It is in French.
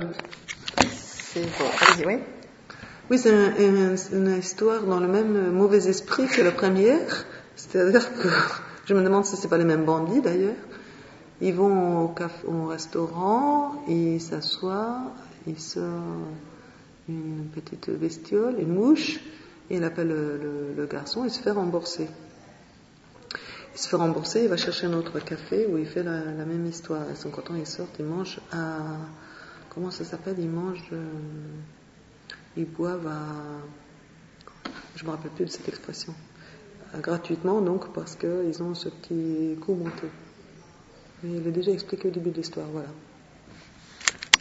c'est bon. Allez-y, oui. Oui, c'est une histoire dans le même mauvais esprit que la première. C'est-à-dire que je me demande si c'est pas les mêmes bandits d'ailleurs. Ils vont au restaurant, ils s'assoient, ils sortent une petite bestiole, une mouche, et il appelle le garçon, il se fait rembourser. Il se fait rembourser, il va chercher un autre café où il fait la même histoire. Ils sont contents, ils sortent, ils mangent à... Comment ça s'appelle? Ils mangent... ils boivent à... Je me rappelle plus de cette expression. Gratuitement, donc, parce qu'ils ont ce petit coup monté. Mais il est déjà expliqué au début de l'histoire, voilà.